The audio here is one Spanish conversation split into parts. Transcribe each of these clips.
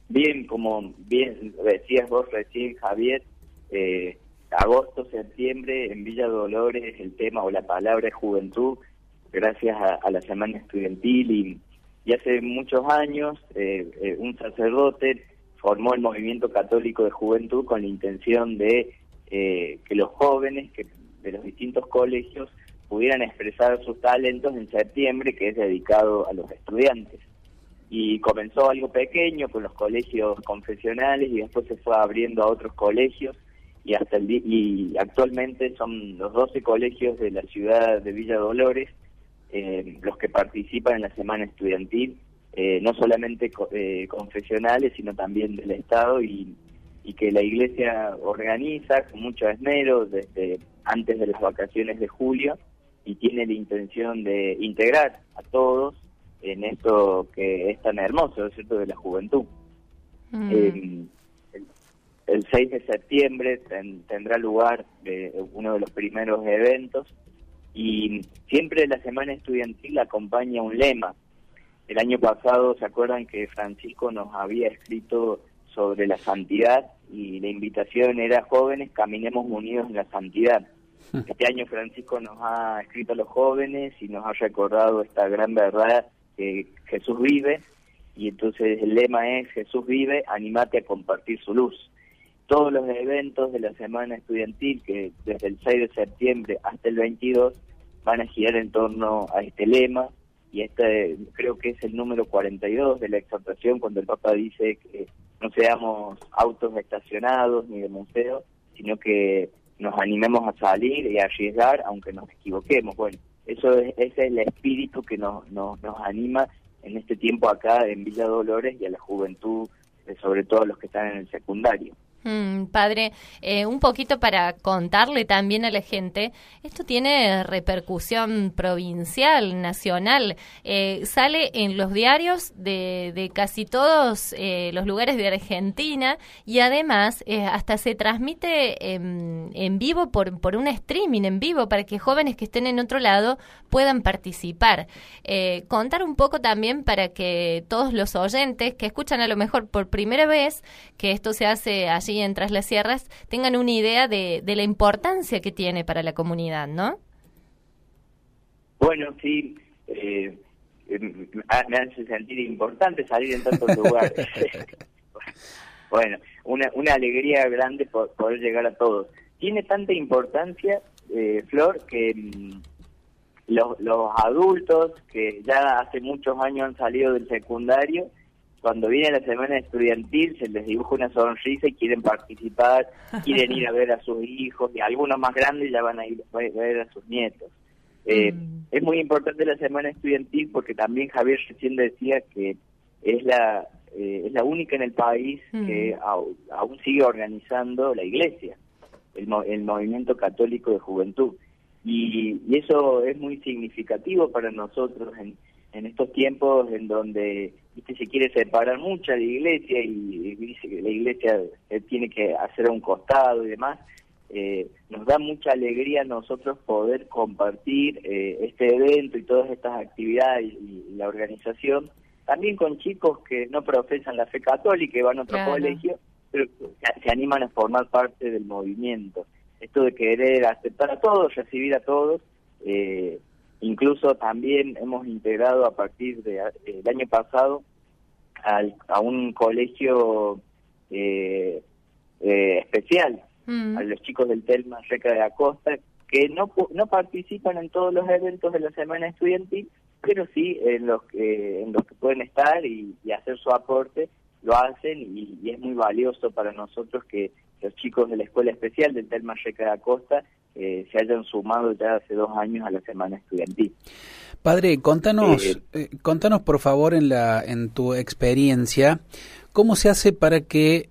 Bien, como bien decías vos recién, Javier, agosto, septiembre, en Villa Dolores el tema o la palabra es juventud, gracias a la Semana Estudiantil y hace muchos años un sacerdote formó el Movimiento Católico de Juventud con la intención de que los jóvenes de los distintos colegios pudieran expresar sus talentos en septiembre, que es dedicado a los estudiantes. Y comenzó algo pequeño con los colegios confesionales y después se fue abriendo a otros colegios y y actualmente son los 12 colegios de la ciudad de Villa Dolores los que participan en la Semana Estudiantil, no solamente confesionales, sino también del Estado y que la Iglesia organiza con mucho esmero desde antes de las vacaciones de julio y tiene la intención de integrar a todos en esto que es tan hermoso, ¿no es cierto?, de la juventud. El 6 de septiembre tendrá lugar uno de los primeros eventos y siempre la Semana Estudiantil acompaña un lema. El año pasado, ¿se acuerdan que Francisco nos había escrito sobre la santidad? Y la invitación era: jóvenes, caminemos unidos en la santidad. Este año Francisco nos ha escrito a los jóvenes y nos ha recordado esta gran verdad que Jesús vive, y entonces el lema es: Jesús vive, anímate a compartir su luz. Todos los eventos de la Semana Estudiantil, que desde el 6 de septiembre hasta el 22, van a girar en torno a este lema, y creo que es el número 42 de la exhortación, cuando el Papa dice que no seamos autos estacionados ni de museo, sino que nos animemos a salir y a arriesgar aunque nos equivoquemos. Bueno, ese es el espíritu que nos anima en este tiempo acá en Villa Dolores y a la juventud, sobre todo los que están en el secundario. Padre, un poquito para contarle también a la gente, esto tiene repercusión provincial, nacional, sale en los diarios de casi todos los lugares de Argentina y además hasta se transmite en vivo por un streaming en vivo para que jóvenes que estén en otro lado puedan participar. Contar un poco también para que todos los oyentes que escuchan a lo mejor por primera vez que esto se hace allí en Tras las Sierras tengan una idea de la importancia que tiene para la comunidad, ¿no? Bueno, sí, me hace sentir importante salir en tantos lugares. Bueno, una alegría grande poder llegar a todos. Tiene tanta importancia, Flor, que los adultos que ya hace muchos años han salido del secundario, cuando viene la Semana Estudiantil se les dibuja una sonrisa y quieren participar, quieren ir a ver a sus hijos, y algunos más grandes ya van a ir a ver a sus nietos. Es muy importante la Semana Estudiantil porque también Javier recién decía que es la única en el país que aún sigue organizando la Iglesia, el Movimiento Católico de Juventud. Y eso es muy significativo para nosotros en estos tiempos en donde se quiere separar mucho a la Iglesia y dice que la Iglesia tiene que hacer a un costado y demás. Nos da mucha alegría a nosotros poder compartir este evento y todas estas actividades y la organización, también con chicos que no profesan la fe católica y van a otro colegio, pero se animan a formar parte del movimiento. Esto de querer aceptar a todos, recibir a todos. Incluso también hemos integrado a partir del año pasado a un colegio especial, a los chicos del Telma Reca de Acosta, que no participan en todos los eventos de la Semana Estudiantil, pero sí en los que pueden estar y hacer su aporte, lo hacen, y es muy valioso para nosotros que los chicos de la Escuela Especial del Telma Reca de Acosta se hayan sumado ya hace 2 años a la Semana Estudiantil. Padre, contanos por favor en tu experiencia, ¿cómo se hace para que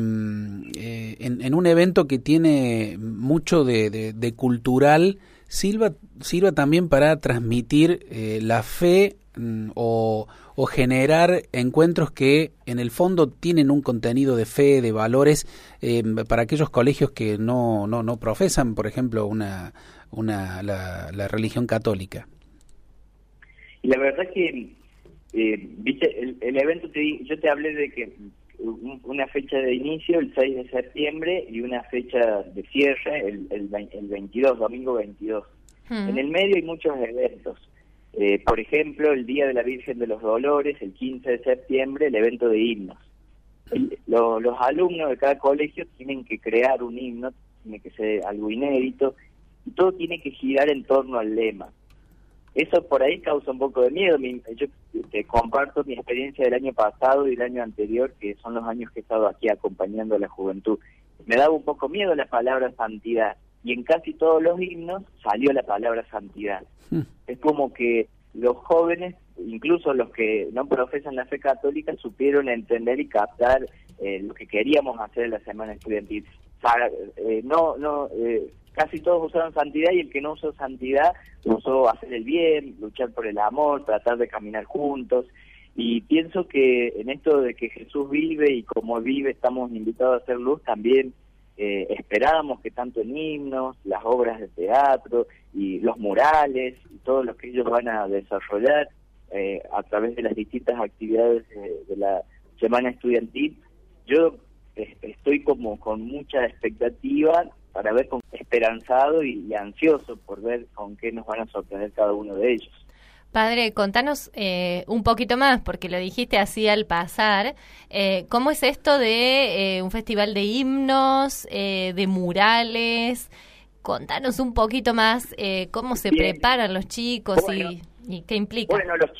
en un evento que tiene mucho de cultural sirva también para transmitir la fe o generar encuentros que en el fondo tienen un contenido de fe, de valores, para aquellos colegios que no profesan, por ejemplo, la religión católica? Y la verdad que, viste, el evento, yo te hablé de que una fecha de inicio, el 6 de septiembre, y una fecha de cierre, el 22, domingo 22. En el medio hay muchos eventos. Por ejemplo, el Día de la Virgen de los Dolores, el 15 de septiembre, el evento de himnos. Los alumnos de cada colegio tienen que crear un himno, tiene que ser algo inédito, y todo tiene que girar en torno al lema. Eso por ahí causa un poco de miedo. Yo te comparto mi experiencia del año pasado y el año anterior, que son los años que he estado aquí acompañando a la juventud. Me daba un poco miedo la palabra santidad, y en casi todos los himnos salió la palabra santidad. Es como que los jóvenes, incluso los que no profesan la fe católica, supieron entender y captar lo que queríamos hacer en la Semana Estudiantil. Casi todos usaron santidad, y el que no usó santidad usó hacer el bien, luchar por el amor, tratar de caminar juntos. Y pienso que en esto de que Jesús vive y como vive estamos invitados a hacer luz, también esperábamos que tanto en himnos, las obras de teatro y los murales y todo lo que ellos van a desarrollar a través de las distintas actividades de la Semana Estudiantil, yo estoy como con mucha expectativa para ver, esperanzado y ansioso por ver con qué nos van a sorprender cada uno de ellos. Padre, contanos un poquito más, porque lo dijiste así al pasar. ¿Cómo es esto de un festival de himnos, de murales? Contanos un poquito más cómo se preparan los chicos. Bueno, y qué implica. Bueno, los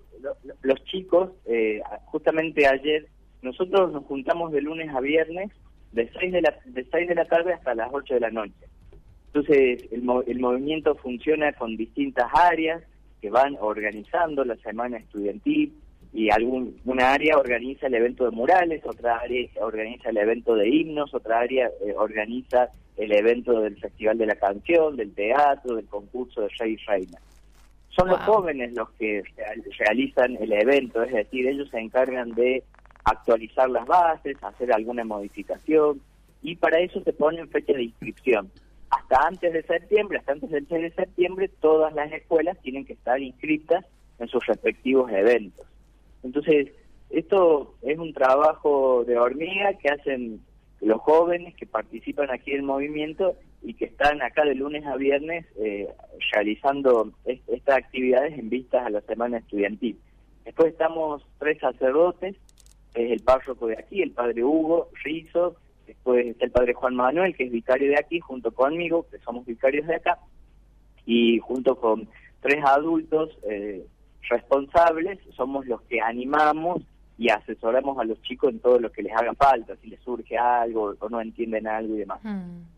chicos, justamente ayer, nosotros nos juntamos de lunes a viernes, de 6 de la tarde hasta las 8 de la noche. Entonces, el movimiento funciona con distintas áreas que van organizando la Semana Estudiantil, y una área organiza el evento de murales, otra área organiza el evento de himnos, otra área organiza el evento del Festival de la Canción, del teatro, del concurso de Rey y Reina. Son los jóvenes los que realizan el evento, es decir, ellos se encargan de actualizar las bases, hacer alguna modificación, y para eso se ponen fechas de inscripción. Hasta antes del 6 de septiembre, todas las escuelas tienen que estar inscritas en sus respectivos eventos. Entonces, esto es un trabajo de hormiga que hacen los jóvenes que participan aquí en el movimiento y que están acá de lunes a viernes realizando estas actividades en vistas a la Semana Estudiantil. Después estamos 3 sacerdotes, es el párroco de aquí, el padre Hugo Rizzo. Después está el padre Juan Manuel, que es vicario de aquí, junto conmigo, que somos vicarios de acá, y junto con 3 adultos responsables, somos los que animamos y asesoramos a los chicos en todo lo que les haga falta, si les surge algo o no entienden algo y demás.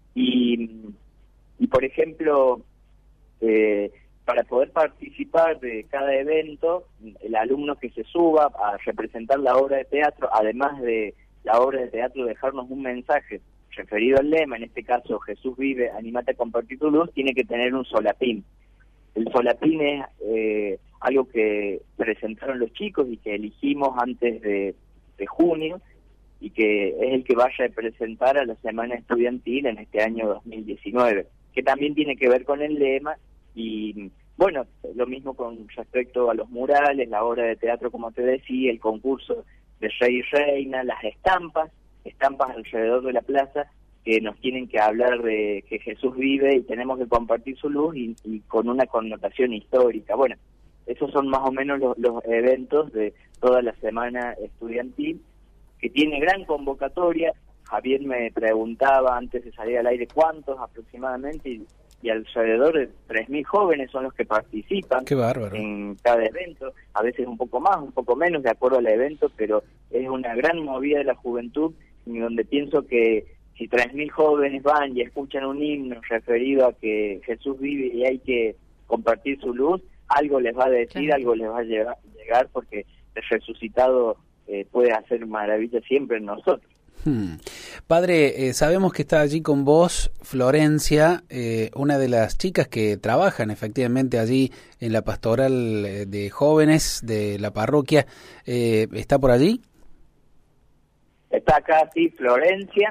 Y por ejemplo, para poder participar de cada evento, el alumno que se suba a representar la obra de teatro, además de la obra de teatro dejarnos un mensaje referido al lema, en este caso Jesús vive, anímate a compartir tu luz, tiene que tener un solapín. El solapín es algo que presentaron los chicos y que elegimos antes de junio, y que es el que va a representar a la Semana Estudiantil en este año 2019, que también tiene que ver con el lema. Y bueno, lo mismo con respecto a los murales, la obra de teatro, como te decía, el concurso de Rey y Reina, las estampas alrededor de la plaza que nos tienen que hablar de que Jesús vive y tenemos que compartir su luz, y con una connotación histórica. Bueno, esos son más o menos los eventos de toda la Semana Estudiantil, que tiene gran convocatoria. Javier me preguntaba antes de salir al aire cuántos aproximadamente, y alrededor de 3.000 jóvenes son los que participan. ¡Qué bárbaro! En cada evento, a veces un poco más, un poco menos, de acuerdo al evento, pero es una gran movida de la juventud, y donde pienso que si 3.000 jóvenes van y escuchan un himno referido a que Jesús vive y hay que compartir su luz, algo les va a decir, algo les va a llegar, porque el resucitado puede hacer maravillas siempre en nosotros. Padre, sabemos que está allí con vos Florencia, una de las chicas que trabajan efectivamente allí en la pastoral de jóvenes de la parroquia. ¿Está por allí? Está acá, sí, Florencia.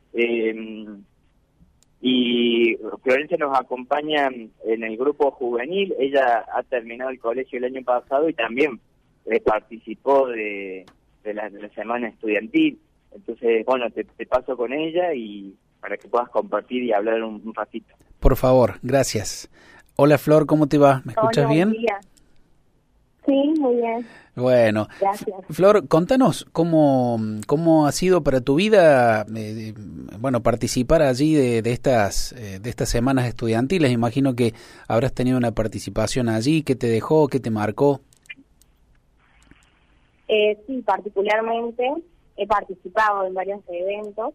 Y Florencia nos acompaña en el grupo juvenil. Ella ha terminado el colegio el año pasado y también participó de la Semana Estudiantil. Entonces, bueno, te paso con ella y para que puedas compartir y hablar un ratito. Por favor, gracias. Hola Flor, ¿cómo te va? ¿Me escuchas bien? Sí, muy bien. Bueno, gracias. Flor, contanos cómo ha sido para tu vida, bueno, participar allí de estas semanas estudiantiles. Imagino que habrás tenido una participación allí. ¿Qué te dejó? ¿Qué te marcó? Sí, particularmente he participado en varios eventos.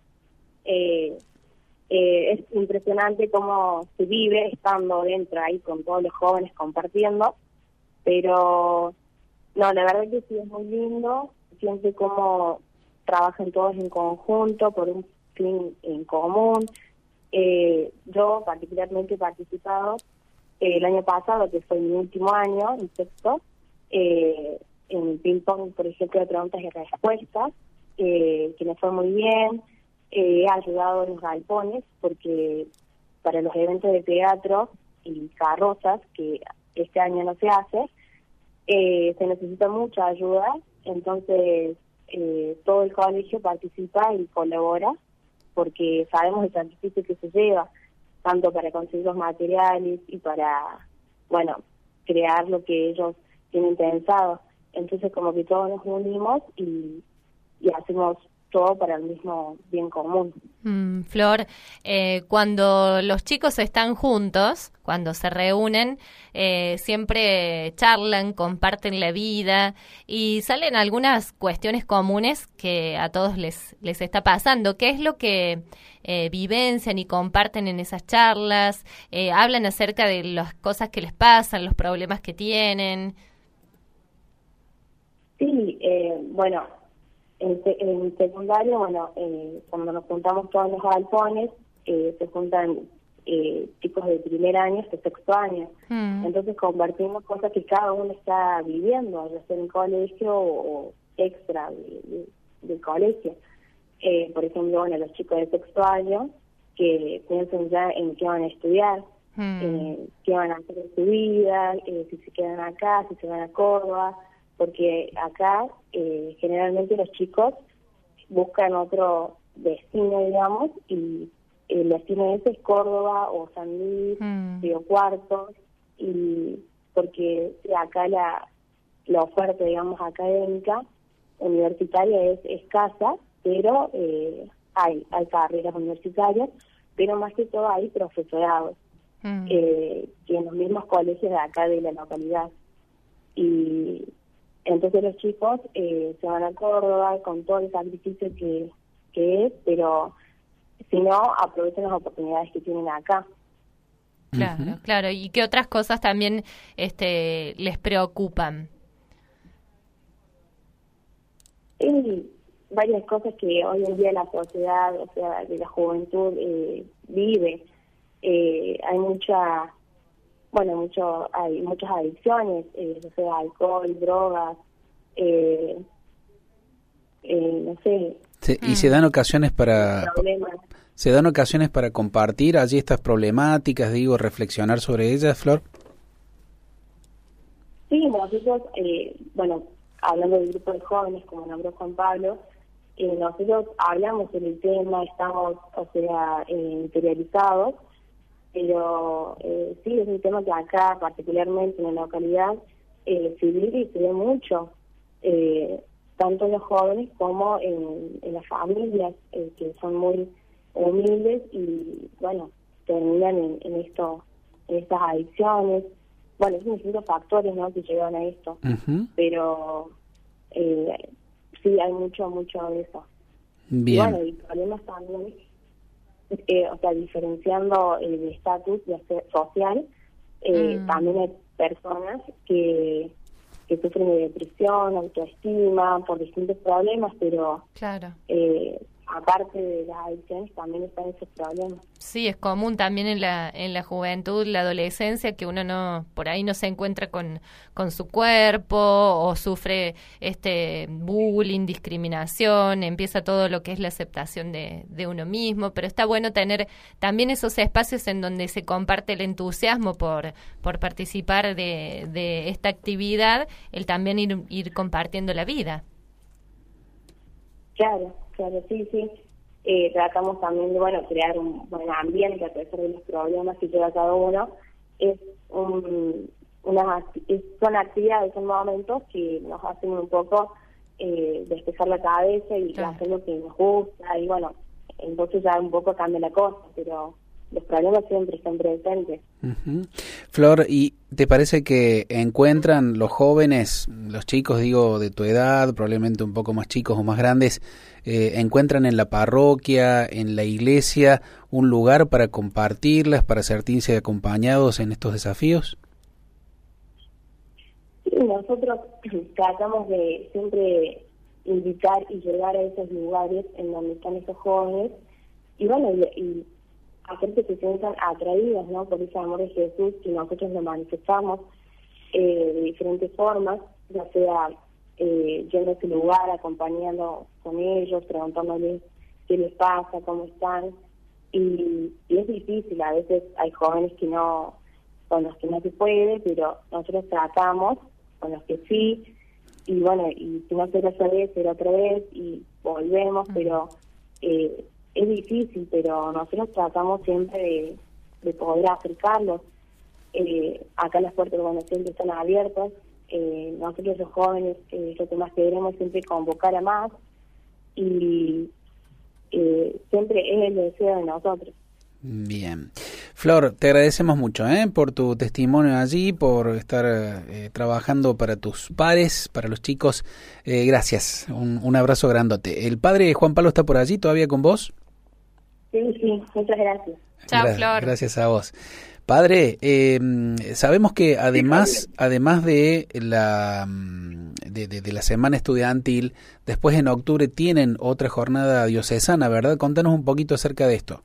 Es impresionante cómo se vive estando dentro ahí con todos los jóvenes compartiendo, pero no, la verdad que sí es muy lindo. Siente cómo trabajan todos en conjunto por un fin en común. Yo particularmente he participado el año pasado, que fue mi último año, en sexto, en ping-pong, por ejemplo, de preguntas y respuestas, que me fue muy bien. He ayudado en los galpones, porque para los eventos de teatro y carrozas, que este año no se hace, se necesita mucha ayuda. Entonces todo el colegio participa y colabora, porque sabemos el sacrificio que se lleva, tanto para conseguir los materiales y para, bueno, crear lo que ellos tienen pensado. Entonces como que todos nos unimos y hacemos todo para el mismo bien común. Flor, cuando los chicos están juntos, cuando se reúnen, siempre charlan, comparten la vida y salen algunas cuestiones comunes que a todos les está pasando. ¿Qué es lo que vivencian y comparten en esas charlas? ¿Hablan acerca de las cosas que les pasan, los problemas que tienen? Sí, bueno, en secundario, bueno, cuando nos juntamos todos los galpones, se juntan chicos de primer año hasta sexto año. Entonces compartimos cosas que cada uno está viviendo, ya sea en el colegio o extra del colegio. Por ejemplo, bueno, los chicos de sexto año que piensan ya en qué van a estudiar, qué van a hacer en su vida, si se quedan acá, si se van a Córdoba, porque acá generalmente los chicos buscan otro destino, digamos, y el destino ese es Córdoba o San Luis, Río Cuarto, y porque acá la oferta, digamos, académica, universitaria es escasa, pero hay carreras universitarias, pero más que todo hay profesorados, que en los mismos colegios de acá de la localidad. Y entonces los chicos se van a Córdoba con todo el sacrificio que es, pero si no, aprovechan las oportunidades que tienen acá. Claro, claro. ¿Y qué otras cosas también les preocupan? Sí, varias cosas que hoy en día la sociedad, o sea, de la juventud vive. Hay hay muchas adicciones, o sea, alcohol, drogas, no sé. ¿Y se dan ocasiones para problemas? ¿Se dan ocasiones para compartir allí estas problemáticas, reflexionar sobre ellas, Flor? Sí, nosotros, hablando del grupo de jóvenes, como nombró Juan Pablo, nosotros hablamos sobre el tema, estamos, interiorizados, pero sí, es un tema que acá, particularmente en la localidad, se vive y se ve mucho, tanto en los jóvenes como en las familias, que son muy humildes y, terminan en estas adicciones. Bueno, son distintos factores, ¿no?, que llevan a esto, pero sí, hay mucho de eso. Bien. Y problemas también, diferenciando el estatus social, también hay personas que sufren de depresión, autoestima, por distintos problemas, pero claro. Aparte de las adicciones también están esos problemas. Sí, es común también en la juventud, la adolescencia, que uno por ahí no se encuentra con su cuerpo o sufre bullying, discriminación, empieza todo lo que es la aceptación de uno mismo, pero está bueno tener también esos espacios en donde se comparte el entusiasmo por participar de esta actividad, el también ir compartiendo la vida. Claro, sí. Tratamos también de, crear un buen ambiente a pesar de los problemas que lleva cada uno. Son actividades, son momentos que nos hacen un poco despejar la cabeza y hacer lo que nos gusta, y entonces ya un poco cambia la cosa, pero los problemas siempre están presentes. Uh-huh. Flor, ¿y te parece que encuentran los jóvenes, los chicos, digo, de tu edad, probablemente un poco más chicos o más grandes, encuentran en la parroquia, en la iglesia, un lugar para compartirlas, para sentirse acompañados en estos desafíos? Sí, nosotros tratamos de siempre invitar y llegar a esos lugares en donde están esos jóvenes, y hacer que se sientan atraídos, ¿no?, por ese amor de Jesús, que nosotros lo manifestamos de diferentes formas, ya sea yendo a ese lugar, acompañando con ellos, preguntándoles qué les pasa, cómo están, y es difícil, a veces hay jóvenes con los que no se puede, pero nosotros tratamos con los que sí, y si no será esa vez, será otra vez, y volvemos, pero es difícil, pero nosotros tratamos siempre de poder acercarlos. Acá las puertas, siempre están abiertas. Nosotros los jóvenes, lo que más queremos es siempre convocar a más, y siempre es el deseo de nosotros. Bien. Flor, te agradecemos mucho por tu testimonio allí, por estar trabajando para tus pares, para los chicos. Gracias, un abrazo grandote. ¿El padre Juan Pablo está por allí todavía con vos? Sí, muchas gracias. Chao, Flor. Gracias a vos. Padre, sabemos que además de la semana estudiantil, después en octubre tienen otra jornada diocesana, ¿verdad? Contanos un poquito acerca de esto.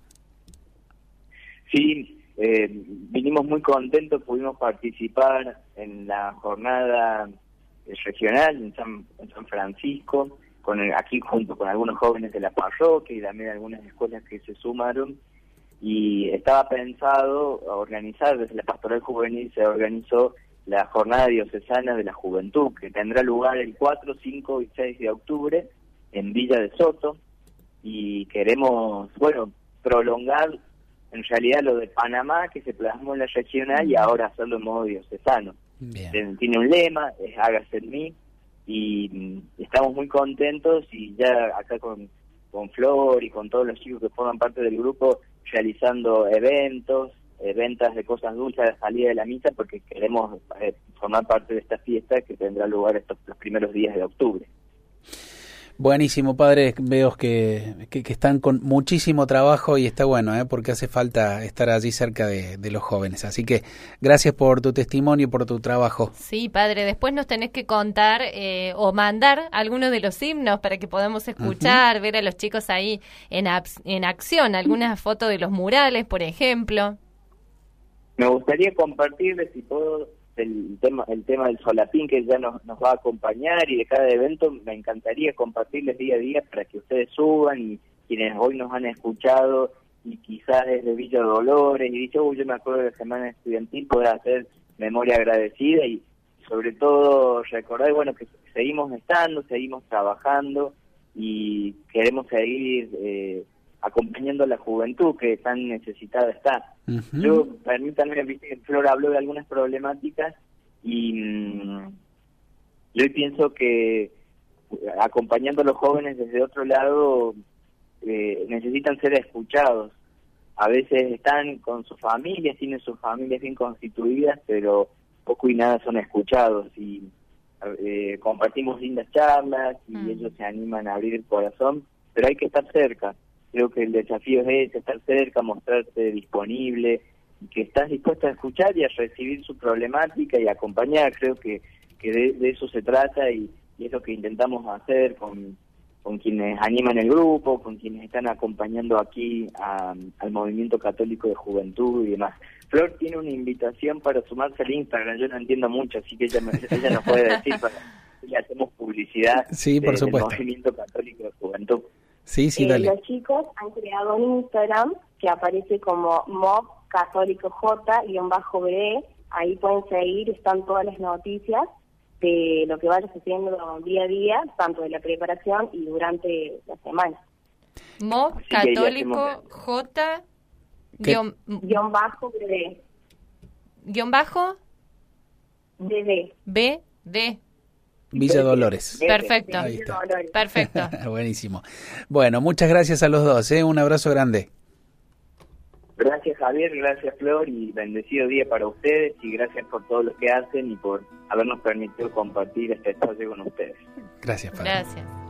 Sí, vinimos muy contentos, pudimos participar en la jornada regional en San Francisco, aquí junto con algunos jóvenes de la parroquia y también algunas escuelas que se sumaron, y estaba pensado organizar, desde la Pastoral Juvenil se organizó la Jornada Diocesana de la Juventud, que tendrá lugar el 4, 5 y 6 de octubre en Villa de Soto, y queremos, prolongar en realidad lo de Panamá, que se plasmó en la regional, y ahora hacerlo en modo diocesano. Bien. Tiene un lema, es hágase en mí, y estamos muy contentos, y ya acá con Flor y con todos los chicos que forman parte del grupo, realizando ventas de cosas dulces a la salida de la misa, porque queremos formar parte de esta fiesta que tendrá lugar los primeros días de octubre. Buenísimo, padre. Veo que están con muchísimo trabajo, y está bueno, porque hace falta estar allí cerca de los jóvenes. Así que gracias por tu testimonio y por tu trabajo. Sí, padre. Después nos tenés que contar o mandar algunos de los himnos para que podamos escuchar, ver a los chicos ahí en acción, algunas fotos de los murales, por ejemplo. Me gustaría compartirles, si puedo, el tema del solapín, que ya nos va a acompañar, y de cada evento me encantaría compartirles día a día para que ustedes suban, y quienes hoy nos han escuchado y quizás desde Villa Dolores y dicho, yo me acuerdo de la semana estudiantil, poder hacer memoria agradecida, y sobre todo recordar que seguimos seguimos trabajando, y queremos seguir acompañando a la juventud que tan necesitada está. Uh-huh. Permítanme, viste que Flor habló de algunas problemáticas, y yo pienso que acompañando a los jóvenes desde otro lado necesitan ser escuchados. A veces están con sus familias, tienen sus familias bien constituidas, pero poco y nada son escuchados, y compartimos lindas charlas, y ellos se animan a abrir el corazón, pero hay que estar cerca. Creo que el desafío es estar cerca, mostrarte disponible, que estás dispuesto a escuchar y a recibir su problemática y acompañar. Creo que de eso se trata, y es lo que intentamos hacer con quienes animan el grupo, con quienes están acompañando aquí al Movimiento Católico de Juventud y demás. Flor tiene una invitación para sumarse al Instagram, yo no entiendo mucho, así que ella nos puede decir, le hacemos publicidad. Sí, por supuesto. Del Movimiento Católico de Juventud. Sí, dale. Los chicos han creado un Instagram que aparece como MovCatólicoJ_BE. Ahí pueden seguir, están todas las noticias, de lo que vayas haciendo día a día, tanto de la preparación y durante la semana. Mo Católico J guión bajo BD. Guión bajo BD. BD. Villa Dolores. Perfecto. Ahí está. Perfecto. Buenísimo. Bueno, muchas gracias a los dos, ¿eh? Un abrazo grande. Gracias, Javier, gracias, Flor, y bendecido día para ustedes, y gracias por todo lo que hacen y por habernos permitido compartir este espacio con ustedes. Gracias, Padre. Gracias.